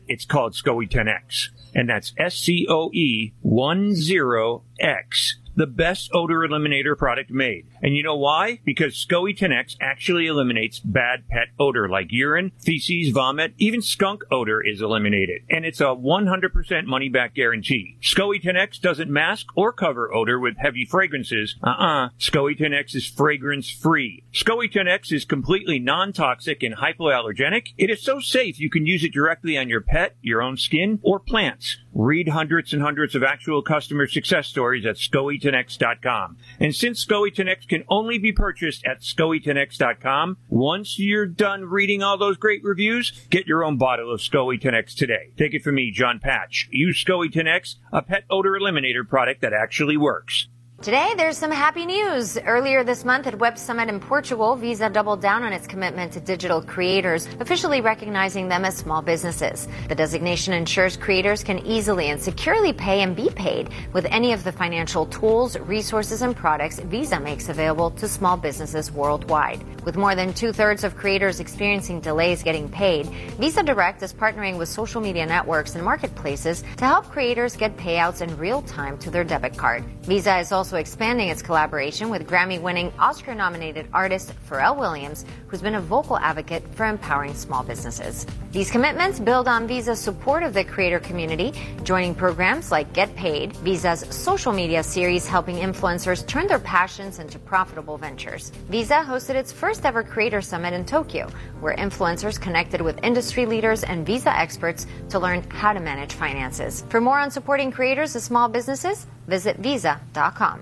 It's called SCOE ten X, and that's S C O E ten X. The best odor eliminator product made. And you know why? Because SCOE ten X actually eliminates bad pet odor like urine, feces, vomit, even skunk odor is eliminated. And it's a one hundred percent money-back guarantee. SCOE ten X doesn't mask or cover odor with heavy fragrances. Uh-uh. SCOE ten X is fragrance-free. SCOE ten X is completely non-toxic and hypoallergenic. It is so safe you can use it directly on your pet, your own skin, or plants. Read hundreds and hundreds of actual customer success stories at SCOE ten X dot com. And since SCOE ten X can only be purchased at SCOE ten X dot com, once you're done reading all those great reviews, get your own bottle of SCOE ten X today. Take it from me, John Patch. Use SCOE ten X, a pet odor eliminator product that actually works. Today, there's some happy news. Earlier this month at Web Summit in Portugal, Visa doubled down on its commitment to digital creators, officially recognizing them as small businesses. The designation ensures creators can easily and securely pay and be paid with any of the financial tools, resources, and products Visa makes available to small businesses worldwide. With more than two-thirds of creators experiencing delays getting paid, Visa Direct is partnering with social media networks and marketplaces to help creators get payouts in real time to their debit card. Visa is also Also expanding its collaboration with Grammy-winning, Oscar-nominated artist Pharrell Williams, who's been a vocal advocate for empowering small businesses. These commitments build on Visa's support of the creator community, joining programs like Get Paid, Visa's social media series helping influencers turn their passions into profitable ventures. Visa hosted its first ever Creator Summit in Tokyo, where influencers connected with industry leaders and Visa experts to learn how to manage finances. For more on supporting creators of small businesses, visit visa dot com.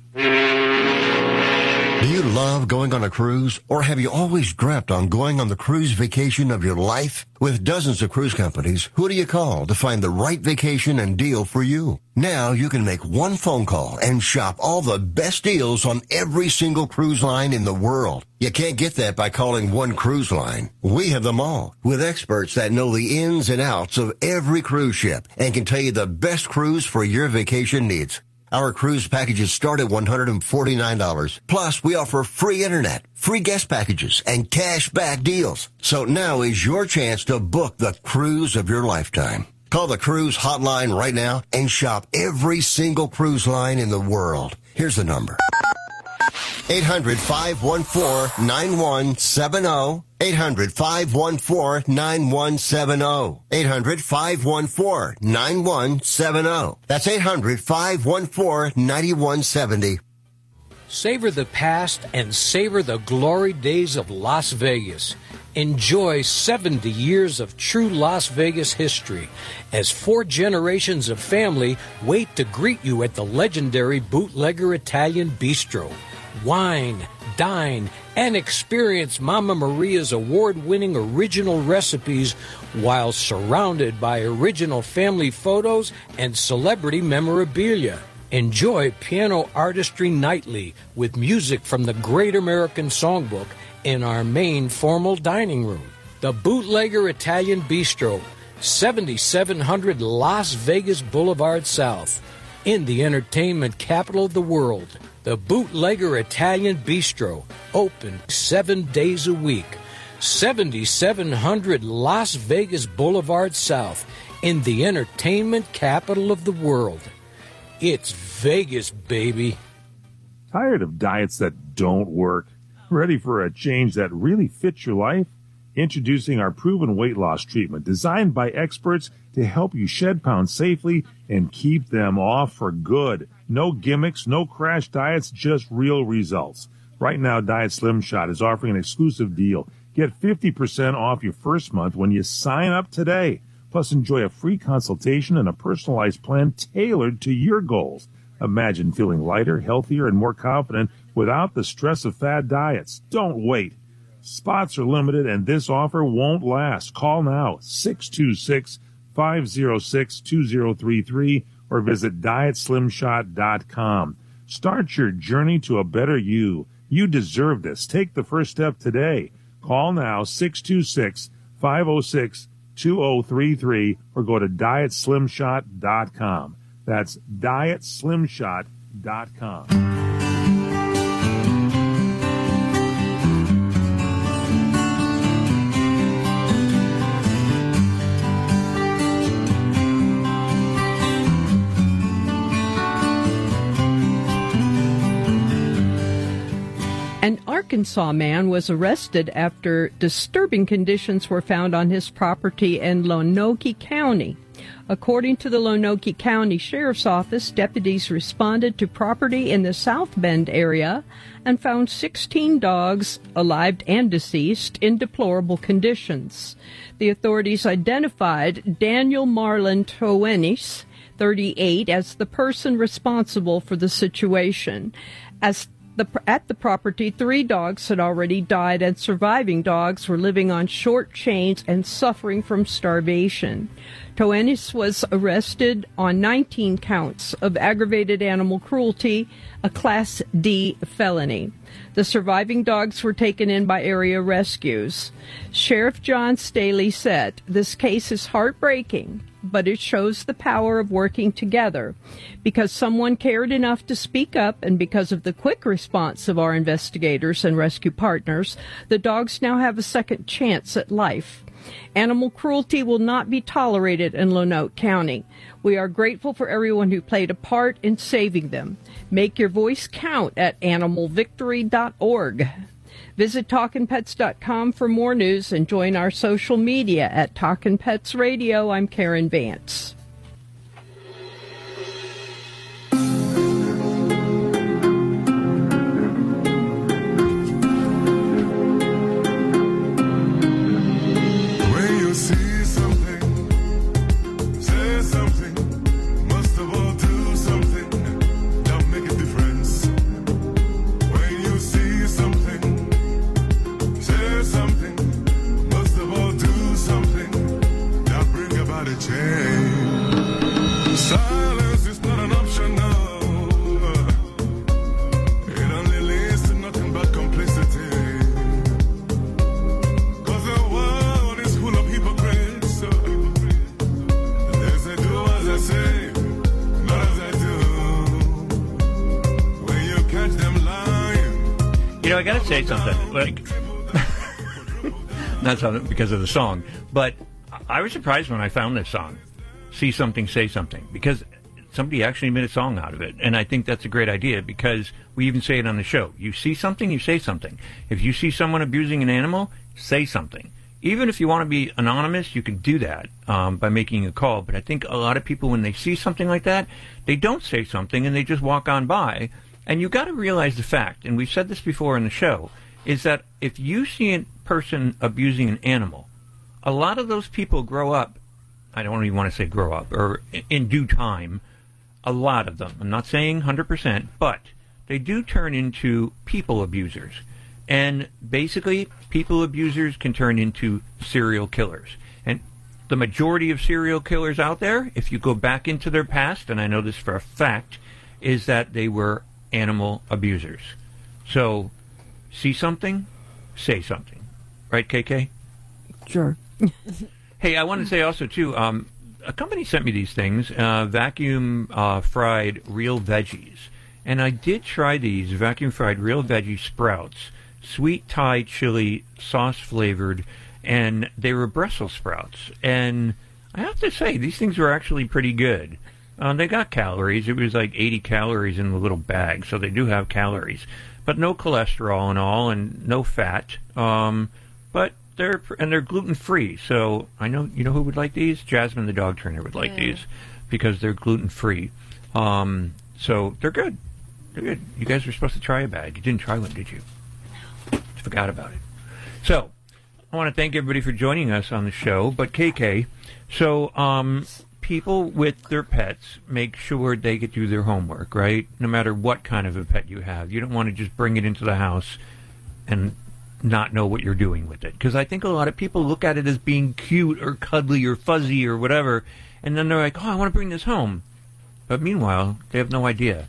Do you love going on a cruise, or have you always dreamt on going on the cruise vacation of your life? With dozens of cruise companies, who do you call to find the right vacation and deal for you? Now you can make one phone call and shop all the best deals on every single cruise line in the world. You can't get that by calling one cruise line. We have them all, with experts that know the ins and outs of every cruise ship and can tell you the best cruise for your vacation needs. Our cruise packages start at one hundred forty-nine dollars. Plus, we offer free internet, free guest packages, and cash back deals. So now is your chance to book the cruise of your lifetime. Call the cruise hotline right now and shop every single cruise line in the world. Here's the number. eight hundred, five one four, nine one seven zero. eight hundred, five one four, nine one seven zero. eight hundred, five one four, nine one seven zero. That's eight hundred, five one four, nine one seven zero. Savor the past and savor the glory days of Las Vegas. Enjoy seventy years of true Las Vegas history as four generations of family wait to greet you at the legendary Bootlegger Italian Bistro. Wine, dine, and experience Mama Maria's award-winning original recipes while surrounded by original family photos and celebrity memorabilia. Enjoy piano artistry nightly with music from the Great American Songbook in our main formal dining room. The Bootlegger Italian Bistro, seventy-seven hundred Las Vegas Boulevard South, in the entertainment capital of the world. The Bootlegger Italian Bistro, open seven days a week. seventy-seven hundred Las Vegas Boulevard South, in the entertainment capital of the world. It's Vegas, baby. Tired of diets that don't work? Ready for a change that really fits your life? Introducing our proven weight loss treatment designed by experts to help you shed pounds safely and keep them off for good. No gimmicks, no crash diets, just real results. Right now, Diet Slim Shot is offering an exclusive deal. Get fifty percent off your first month when you sign up today. Plus, enjoy a free consultation and a personalized plan tailored to your goals. Imagine feeling lighter, healthier, and more confident without the stress of fad diets. Don't wait. Spots are limited, and this offer won't last. Call now, six two six, five zero six, two zero three three, or visit diet slim shot dot com. Start your journey to a better you. You deserve this. Take the first step today. Call now, six two six, five zero six, two zero three three, or go to diet slim shot dot com. That's diet slim shot dot com. An Arkansas man was arrested after disturbing conditions were found on his property in Lonoke County. According to the Lonoke County Sheriff's Office, deputies responded to property in the South Bend area and found sixteen dogs, alive and deceased, in deplorable conditions. The authorities identified Daniel Marlon Toenis, thirty-eight, as the person responsible for the situation. As The, at the property, three dogs had already died, and surviving dogs were living on short chains and suffering from starvation. Toenis was arrested on nineteen counts of aggravated animal cruelty, a Class D felony. The surviving dogs were taken in by area rescues. Sheriff John Staley said, "This case is heartbreaking, but it shows the power of working together. Because someone cared enough to speak up and because of the quick response of our investigators and rescue partners, the dogs now have a second chance at life. Animal cruelty will not be tolerated in Lonoke County. We are grateful for everyone who played a part in saving them. Make your voice count at animal victory dot org. Visit talkin pets dot com for more news and join our social media at Talkin' Pets Radio. I'm Karen Vance. When you see something, say something. Most of all, do something that make a difference. When you see something, say something. Most of all, do something that bring about a change. Silence is not an option now. It only leads to nothing but complicity. 'Cause the world is full of hypocrites. They say do as I say, not as I do. When you catch them lying. You know, I got to say something. Like, not something because of the song, but I was surprised when I found this song, See Something, Say Something, because somebody actually made a song out of it. And I think that's a great idea because we even say it on the show. You see something, you say something. If you see someone abusing an animal, say something. Even if you want to be anonymous, you can do that um, by making a call. But I think a lot of people, when they see something like that, they don't say something and they just walk on by. And you got to realize the fact, and we've said this before in the show, is that if you see a person abusing an animal, a lot of those people grow up, I don't even want to say grow up, or in due time, a lot of them, I'm not saying one hundred percent, but they do turn into people abusers. And basically, people abusers can turn into serial killers. And the majority of serial killers out there, if you go back into their past, and I know this for a fact, is that they were animal abusers. So, see something, say something. Right, K K? Sure. Hey, I want to say also, too, um, a company sent me these things, uh, vacuum uh, fried real veggies. And I did try these vacuum fried real veggie sprouts, sweet Thai chili sauce flavored, and they were Brussels sprouts. And I have to say, these things were actually pretty good. Uh, they got calories. It was like eighty calories in the little bag, so they do have calories. But no cholesterol and all, and no fat. Um, but they're and they're gluten free. So I know you know who would like these. Jasmine the dog trainer would like yeah. these because they're gluten free. Um, so they're good. They're good. You guys were supposed to try a bag. You didn't try one, did you? No. Forgot about it. So I want to thank everybody for joining us on the show. But K K, so um, people with their pets make sure they get do their homework, right? No matter what kind of a pet you have, you don't want to just bring it into the house and not know what you're doing with it. Because I think a lot of people look at it as being cute or cuddly or fuzzy or whatever, and then they're like, oh, I want to bring this home. But meanwhile, they have no idea.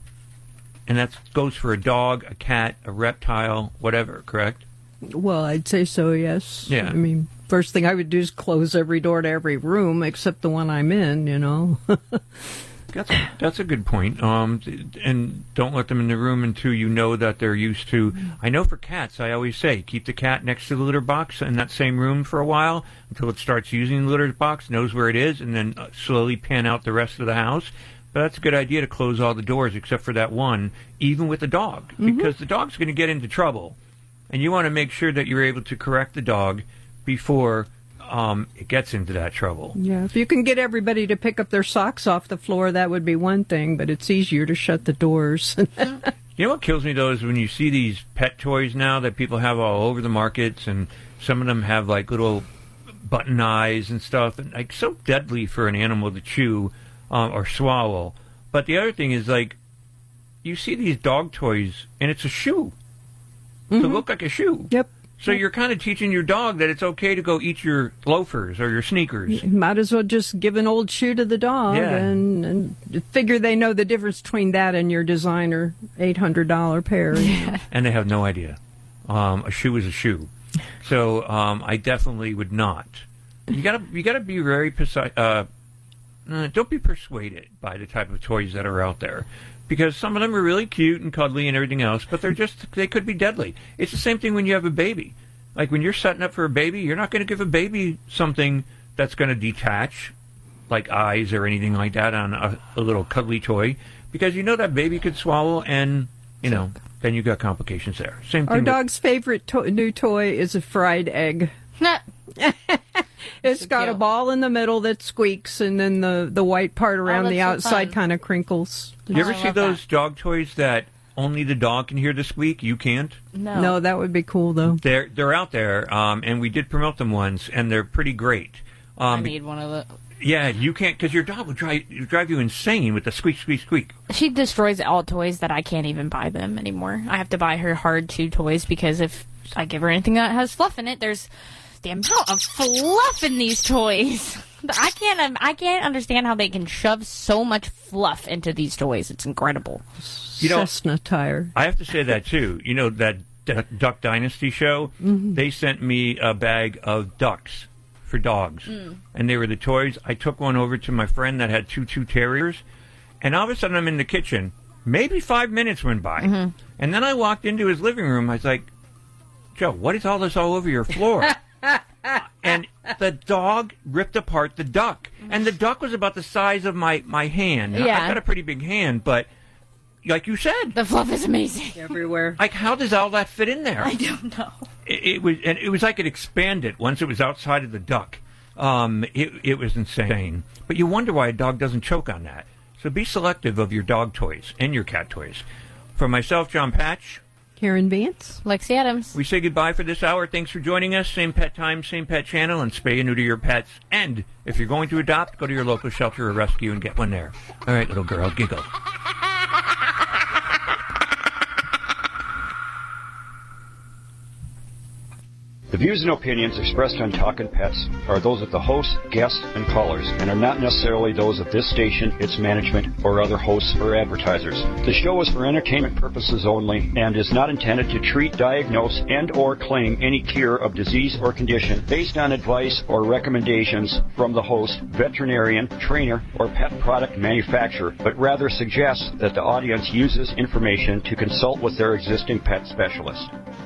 And that goes for a dog, a cat, a reptile, whatever, correct? Well, I'd say so, yes. Yeah. I mean, first thing I would do is close every door to every room except the one I'm in, you know. That's a, that's a good point. Um, and don't let them in the room until you know that they're used to. I know for cats, I always say, keep the cat next to the litter box in that same room for a while until it starts using the litter box, knows where it is, and then slowly pan out the rest of the house. But that's a good idea to close all the doors except for that one, even with the dog, Mhm. because the dog's going to get into trouble. And you want to make sure that you're able to correct the dog before um, it gets into that trouble. Yeah, if you can get everybody to pick up their socks off the floor, that would be one thing, but it's easier to shut the doors. You know what kills me, though, is when you see these pet toys now that people have all over the markets, and some of them have, like, little button eyes and stuff, and, like, so deadly for an animal to chew um, or swallow. But the other thing is, like, you see these dog toys, and it's a shoe. Mm-hmm. To look like a shoe. Yep. So you're kind of teaching your dog that it's okay to go eat your loafers or your sneakers. You might as well just give an old shoe to the dog Yeah. and, and figure they know the difference between that and your designer eight hundred dollars pair. You know. And they have no idea. Um, a shoe is a shoe. So um, I definitely would not. You gotta you gotta be very precise. Uh, uh, don't be persuaded by the type of toys that are out there, because some of them are really cute and cuddly and everything else, but they're just they could be deadly. It's the same thing when you have a baby. Like when you're setting up for a baby, you're not going to give a baby something that's going to detach, like eyes or anything like that, on a, a little cuddly toy, because you know that baby could swallow, and you know then you got complications there. Same thing. Our with- dog's favorite to- new toy is a fried egg. It's got a ball in the middle that squeaks, and then the, the white part around that's the so outside fun. kind of crinkles. You ever see those dog toys that only the dog can hear the squeak? You can't. No. No, that would be cool, though. They're they're out there, um, and we did promote them once, and they're pretty great. Um, I need one of the. Yeah, you can't, because your dog will drive drive you insane with the squeak, squeak, squeak. She destroys all toys that I can't even buy them anymore. I have to buy her hard chew toys because if I give her anything that has fluff in it, there's the amount of fluff in these toys. I can't. um, I can't understand how they can shove so much fluff into these toys. It's incredible. You know, Cessna tire. I have to say that too. You know that D- Duck Dynasty show? Mhm. They sent me a bag of ducks for dogs, Mm. and they were the toys. I took one over to my friend that had two two terriers, and all of a sudden I'm in the kitchen. Maybe five minutes went by, Mhm. and then I walked into his living room. I was like, Joe, what is all this all over your floor? And the dog ripped apart the duck, and the duck was about the size of my my hand. Now, Yeah. I've got a pretty big hand, but like you said, the fluff is amazing everywhere. Like, how does all that fit in there? I don't know. It, it was, and it was like it expanded once it was outside of the duck. Um, it it was insane. But you wonder why a dog doesn't choke on that. So be selective of your dog toys and your cat toys. For myself, John Patch, Karen Vance, Lexi Adams. we say goodbye for this hour. Thanks for joining us. Same pet time, same pet channel, and spay and neuter your pets. And if you're going to adopt, go to your local shelter or rescue and get one there. All right, little girl, giggle. The views and opinions expressed on Talkin' Pets are those of the hosts, guests, and callers, and are not necessarily those of this station, its management, or other hosts or advertisers. The show is for entertainment purposes only and is not intended to treat, diagnose, and or claim any cure of disease or condition based on advice or recommendations from the host, veterinarian, trainer, or pet product manufacturer, but rather suggests that the audience uses information to consult with their existing pet specialist.